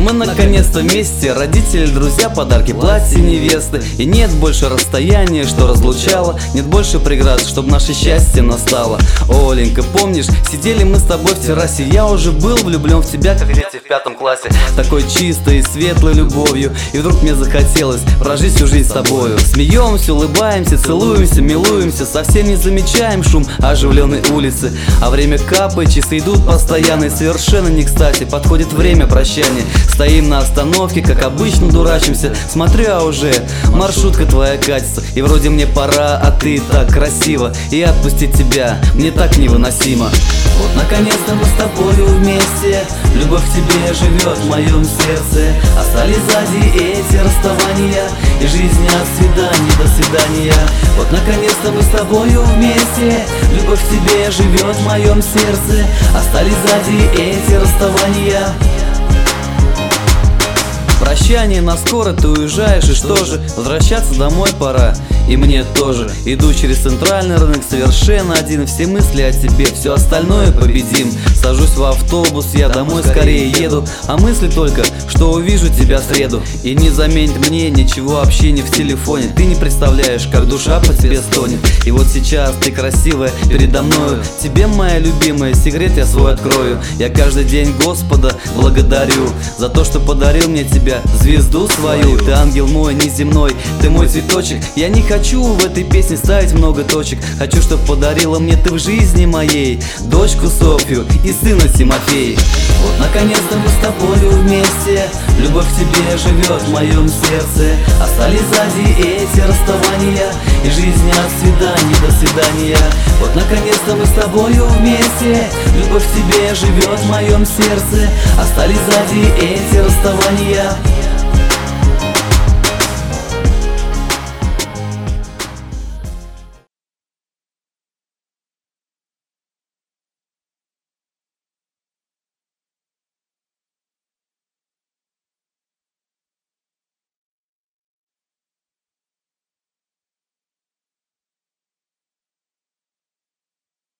Мы наконец-то вместе, родители, друзья, подарки, платья невесты. И нет больше расстояния, что разлучало, нет больше преград, чтобы наше счастье настало. Оленька, помнишь, сидели мы с тобой в террасе, я уже был влюблен в тебя, как дети в 5 классе, такой чистой и светлой любовью. И вдруг мне захотелось прожить всю жизнь с тобою. Смеемся, улыбаемся, целуемся, милуемся, совсем не замечаем шум оживленной улицы. А время капает, часы идут постоянно, и совершенно не кстати подходит время прощания. Стоим на остановке, как обычно дурачимся, смотрю, а уже маршрутка твоя катится. И вроде мне пора, а ты так красиво, и отпустить тебя мне так невыносимо. Вот наконец-то мы с тобою вместе, любовь к тебе живет в моем сердце. Остались сзади эти расставания и жизнь от свидания до свидания. Вот наконец-то мы с тобою вместе, любовь к тебе живет в моем сердце. Остались сзади эти расставания. Прощание на скоро, ты уезжаешь, и что же, возвращаться домой пора. И мне тоже. Иду через центральный рынок совершенно один, все мысли о тебе, все остальное победим. Сажусь в автобус, я домой скорее еду, а мысли только, что увижу тебя в среду. И не заменит мне ничего общения в телефоне. Ты не представляешь, как душа по тебе стонет. И вот сейчас ты красивая передо мною, тебе, моя любимая, секрет я свой открою. Я каждый день Господа благодарю за то, что подарил мне тебя, звезду свою. Ты ангел мой неземной, ты мой цветочек. Я не хочу в этой песне ставить много точек. Хочу, чтоб подарила мне ты в жизни моей дочку Софью и сына Тимофея. Вот наконец-то мы с тобою вместе, любовь к тебе живет в моем сердце. Остались сзади эти расставания и жизнь от свидания до свидания. Вот наконец-то мы с тобою вместе, любовь к тебе живет в моем сердце. Остались сзади эти расставания.